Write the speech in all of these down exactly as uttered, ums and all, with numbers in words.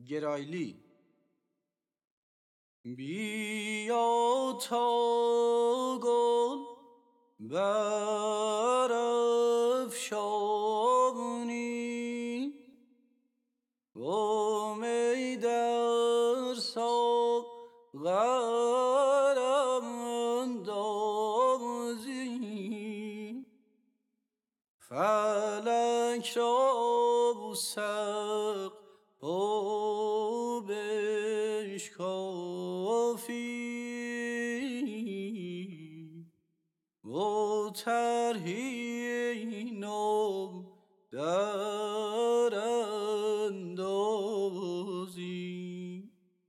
گرایلی. بیا تا گل برافشانی و می در ساغرم اندازی، فلک را سقف و بشکافی و طرحی نو در اندازی.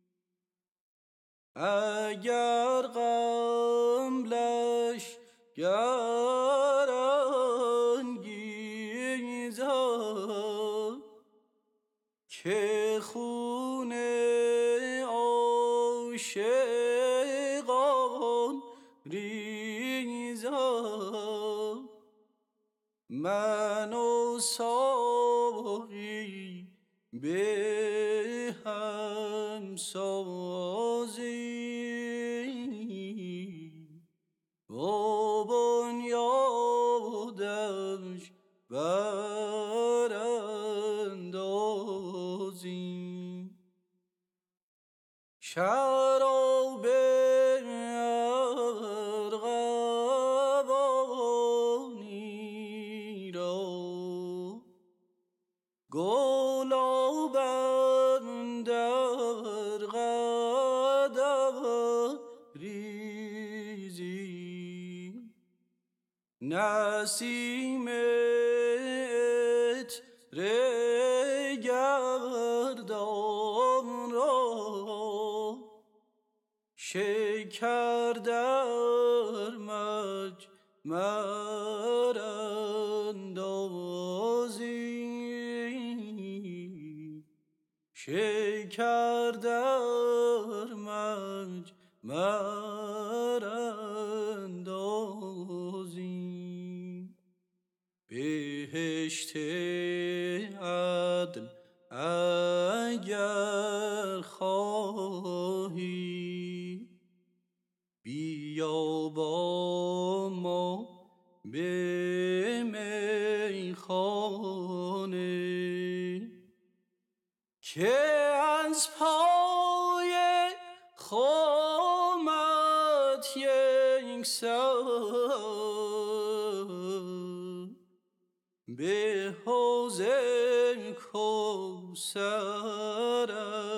اگر غم لشکر انگیزد که خون عاشقان ریزد، من و ساقی به هم سازیم و بنیادش براندازیم. شراب ارغوانی را گلاب اندر قدح ریزیم، نسیم عطر گردان را شکر در مجمر اندازیم، شکر در مجمر اندازیم. بهشت عدن اگر خواهی بیا با ما به میخانه، که از پای خامت یک سر به حوض کوثر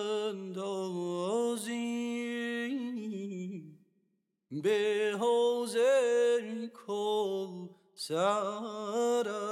اندازیم، به حوض کوثر